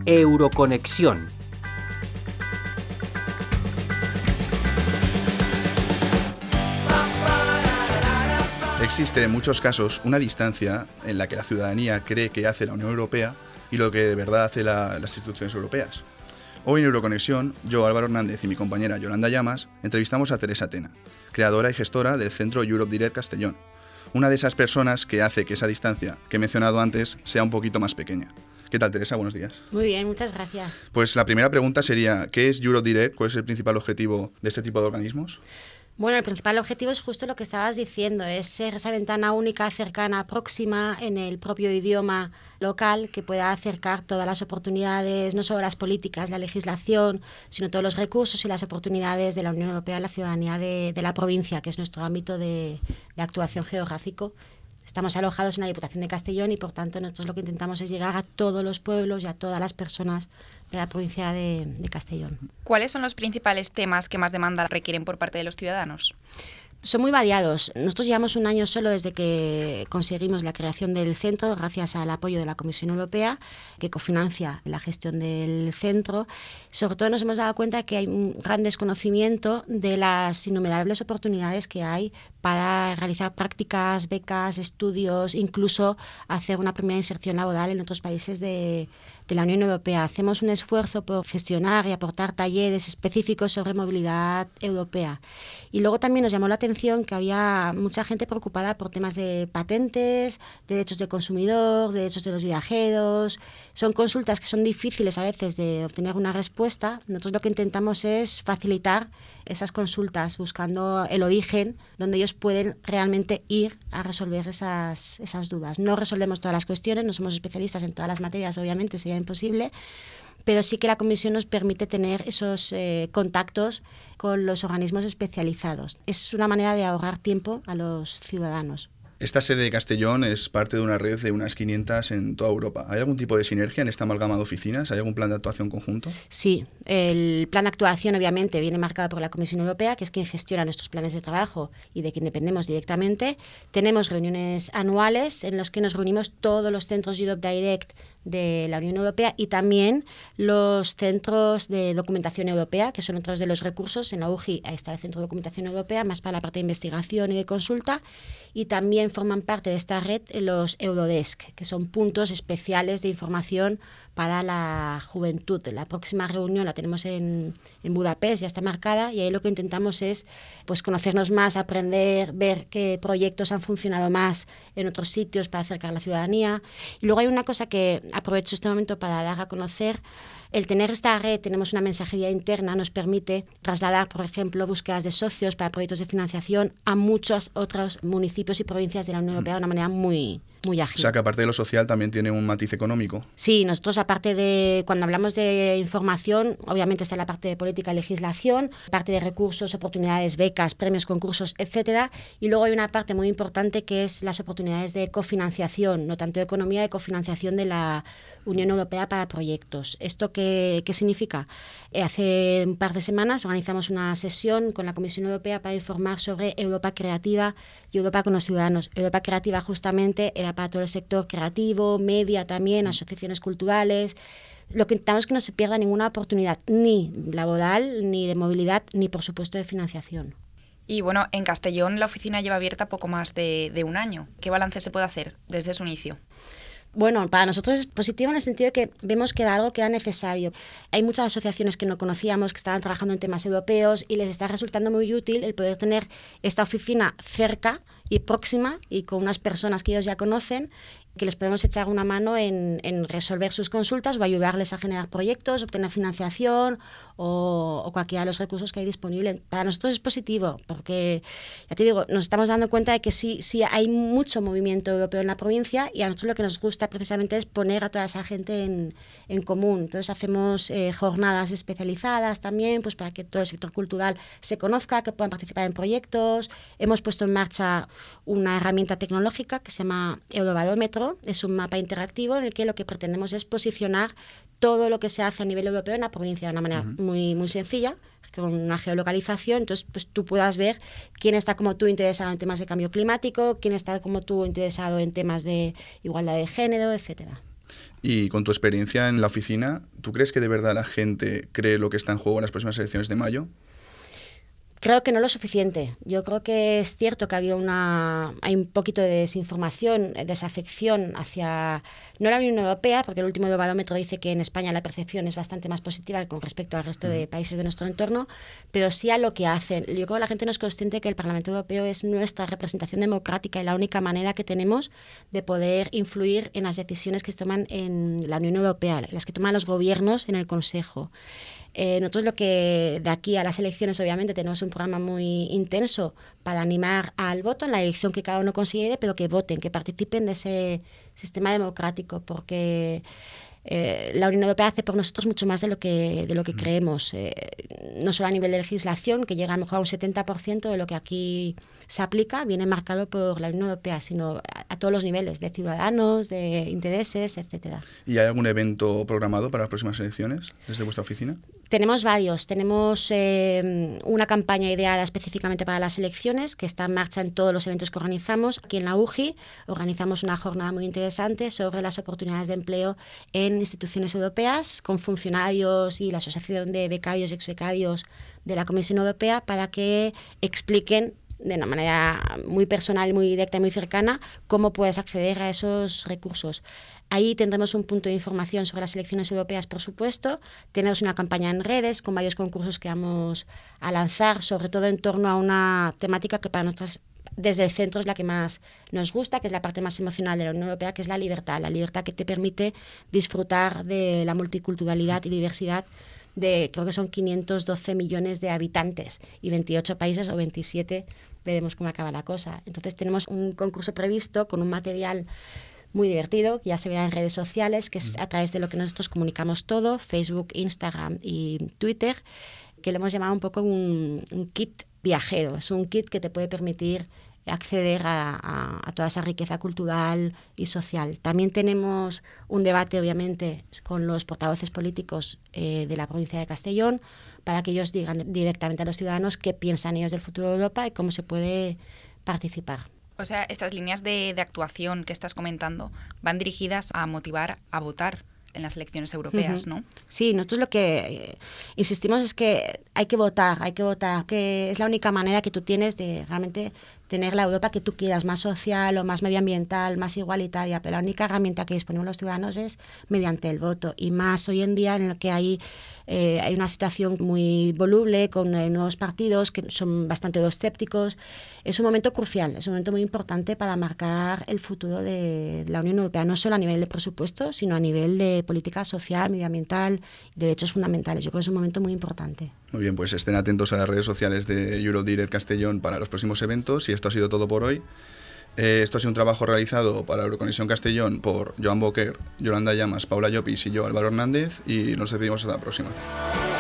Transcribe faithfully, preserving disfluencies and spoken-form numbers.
Euroconexión. Existe en muchos casos una distancia en la que la ciudadanía cree que hace la Unión Europea y lo que de verdad hace la, las instituciones europeas. Hoy en Euroconexión, yo, Álvaro Hernández y mi compañera Yolanda Llamas entrevistamos a Teresa Tena, creadora y gestora del Centro Europe Direct Castellón, una de esas personas que hace que esa distancia que he mencionado antes sea un poquito más pequeña. ¿Qué tal, Teresa? Buenos días. Muy bien, muchas gracias. Pues la primera pregunta sería, ¿qué es Europe Direct? ¿Cuál es el principal objetivo de este tipo de organismos? Bueno, el principal objetivo es justo lo que estabas diciendo, es ser esa ventana única, cercana, próxima, en el propio idioma local, que pueda acercar todas las oportunidades, no solo las políticas, la legislación, sino todos los recursos y las oportunidades de la Unión Europea a la ciudadanía de, de la provincia, que es nuestro ámbito de, de actuación geográfico. Estamos alojados en la Diputación de Castellón y, por tanto, nosotros lo que intentamos es llegar a todos los pueblos y a todas las personas de la provincia de, de Castellón. ¿Cuáles son los principales temas que más demanda requieren por parte de los ciudadanos? Son muy variados. Nosotros llevamos un año solo desde que conseguimos la creación del centro, gracias al apoyo de la Comisión Europea, que cofinancia la gestión del centro. Sobre todo nos hemos dado cuenta que hay un gran desconocimiento de las innumerables oportunidades que hay para realizar prácticas, becas, estudios, incluso hacer una primera inserción laboral en otros países de, de la Unión Europea. Hacemos un esfuerzo por gestionar y aportar talleres específicos sobre movilidad europea. Y luego también nos llamó la atención que había mucha gente preocupada por temas de patentes, derechos del consumidor, derechos de los viajeros. Son consultas que son difíciles a veces de obtener una respuesta. Nosotros lo que intentamos es facilitar esas consultas, buscando el origen donde ellos pueden realmente ir a resolver esas, esas dudas. No resolvemos todas las cuestiones, no somos especialistas en todas las materias, obviamente sería imposible, pero sí que la Comisión nos permite tener esos eh, contactos con los organismos especializados. Es una manera de ahorrar tiempo a los ciudadanos. Esta sede de Castellón es parte de una red de unas quinientas en toda Europa. ¿Hay algún tipo de sinergia en esta amalgama de oficinas? ¿Hay algún plan de actuación conjunto? Sí, el plan de actuación obviamente viene marcado por la Comisión Europea, que es quien gestiona nuestros planes de trabajo y de quien dependemos directamente. Tenemos reuniones anuales en las que nos reunimos todos los centros Europe Direct de la Unión Europea y también los centros de documentación europea, que son otros de los recursos. En la U G I ahí está el Centro de Documentación Europea, más para la parte de investigación y de consulta, y también forman parte de esta red los Eurodesk, que son puntos especiales de información para la juventud. La próxima reunión la tenemos en, en Budapest, ya está marcada, y ahí lo que intentamos es pues, conocernos más, aprender, ver qué proyectos han funcionado más en otros sitios para acercar a la ciudadanía. Y luego hay una cosa que aprovecho este momento para dar a conocer. El tener esta red, tenemos una mensajería interna, nos permite trasladar, por ejemplo, búsquedas de socios para proyectos de financiación a muchos otros municipios y provincias de la Unión Europea de una manera muy, muy ágil. O sea, que aparte de lo social también tiene un matiz económico. Sí, nosotros aparte de, cuando hablamos de información, obviamente está la parte de política y legislación, parte de recursos, oportunidades, becas, premios, concursos, etcétera. Y luego hay una parte muy importante que es las oportunidades de cofinanciación, no tanto de economía, de cofinanciación de la Unión Europea para proyectos. ¿Esto qué, qué significa? Eh, hace un par de semanas organizamos una sesión con la Comisión Europea para informar sobre Europa Creativa y Europa con los ciudadanos. Europa Creativa justamente era para todo el sector creativo, media también, asociaciones culturales. Lo que intentamos es que no se pierda ninguna oportunidad, ni laboral, ni de movilidad, ni por supuesto de financiación. Y bueno, en Castellón la oficina lleva abierta poco más de, de un año. ¿Qué balance se puede hacer desde su inicio? Bueno, para nosotros es positivo en el sentido de que vemos que era algo que era necesario. Hay muchas asociaciones que no conocíamos, que estaban trabajando en temas europeos y les está resultando muy útil el poder tener esta oficina cerca y próxima y con unas personas que ellos ya conocen, que les podemos echar una mano en, en resolver sus consultas o ayudarles a generar proyectos, obtener financiación o, o cualquiera de los recursos que hay disponibles. Para nosotros es positivo porque, ya te digo, nos estamos dando cuenta de que sí, sí hay mucho movimiento europeo en la provincia y a nosotros lo que nos gusta precisamente es poner a toda esa gente en, en común. Entonces hacemos eh, jornadas especializadas también pues para que todo el sector cultural se conozca, que puedan participar en proyectos. Hemos puesto en marcha una herramienta tecnológica que se llama Eurobarómetro. Es un mapa interactivo en el que lo que pretendemos es posicionar todo lo que se hace a nivel europeo en la provincia de una manera uh-huh. muy, muy sencilla, con una geolocalización. Entonces pues tú puedas ver quién está como tú interesado en temas de cambio climático, quién está como tú interesado en temas de igualdad de género, etcétera. Y con tu experiencia en la oficina, ¿tú crees que de verdad la gente cree lo que está en juego en las próximas elecciones de mayo? Creo que no lo suficiente. Yo creo que es cierto que había una, hay un poquito de desinformación, desafección hacia, no la Unión Europea, porque el último Eurobarómetro dice que en España la percepción es bastante más positiva con respecto al resto de países de nuestro entorno, pero sí a lo que hacen. Yo creo que la gente no es consciente que el Parlamento Europeo es nuestra representación democrática y la única manera que tenemos de poder influir en las decisiones que se toman en la Unión Europea, las que toman los gobiernos en el Consejo. Eh, nosotros lo que de aquí a las elecciones obviamente tenemos un programa muy intenso para animar al voto en la elección que cada uno considere, pero que voten, que participen de ese sistema democrático, porque eh, la Unión Europea hace por nosotros mucho más de lo que, de lo que mm. creemos, eh, no solo a nivel de legislación, que llega a lo mejor a un setenta por ciento de lo que aquí se aplica, viene marcado por la Unión Europea, sino a, a todos los niveles, de ciudadanos, de intereses, etcétera. ¿Y hay algún evento programado para las próximas elecciones desde vuestra oficina? Tenemos varios. Tenemos eh, una campaña ideada específicamente para las elecciones que está en marcha en todos los eventos que organizamos. Aquí en la U G I organizamos una jornada muy interesante sobre las oportunidades de empleo en instituciones europeas con funcionarios y la Asociación de Becarios y Exbecarios de la Comisión Europea para que expliquen de una manera muy personal, muy directa y muy cercana cómo puedes acceder a esos recursos. Ahí tendremos un punto de información sobre las elecciones europeas, por supuesto. Tenemos una campaña en redes con varios concursos que vamos a lanzar, sobre todo en torno a una temática que para nosotros desde el centro es la que más nos gusta, que es la parte más emocional de la Unión Europea, que es la libertad, la libertad que te permite disfrutar de la multiculturalidad y diversidad de, creo que son quinientos doce millones de habitantes y veintiocho países o veintisiete, veremos cómo acaba la cosa. Entonces tenemos un concurso previsto con un material muy divertido, que ya se verá en redes sociales, que es a través de lo que nosotros comunicamos todo, Facebook, Instagram y Twitter, que le hemos llamado un poco un, un kit viajero. Es un kit que te puede permitir acceder a, a, a toda esa riqueza cultural y social. También tenemos un debate, obviamente, con los portavoces políticos eh, de la provincia de Castellón, para que ellos digan directamente a los ciudadanos qué piensan ellos del futuro de Europa y cómo se puede participar. O sea, estas líneas de, de actuación que estás comentando van dirigidas a motivar a votar en las elecciones europeas, ¿no? Sí, nosotros lo que eh, insistimos es que hay que votar, hay que votar, que es la única manera que tú tienes de realmente tener la Europa que tú quieras, más social o más medioambiental, más igualitaria, pero la única herramienta que disponemos los ciudadanos es mediante el voto, y más hoy en día en el que hay, eh, hay una situación muy voluble con eh, nuevos partidos que son bastante euroscépticos. Es un momento crucial, es un momento muy importante para marcar el futuro de la Unión Europea, no solo a nivel de presupuesto, sino a nivel de política social, medioambiental, derechos fundamentales. Yo creo que es un momento muy importante. Muy bien, pues estén atentos a las redes sociales de Eurodirect Castellón para los próximos eventos, y esto ha sido todo por hoy. Eh, esto ha sido un trabajo realizado para Euroconexión Castellón por Joan Boquer, Yolanda Llamas, Paula Llopis y yo, Álvaro Hernández, y nos despedimos hasta la próxima.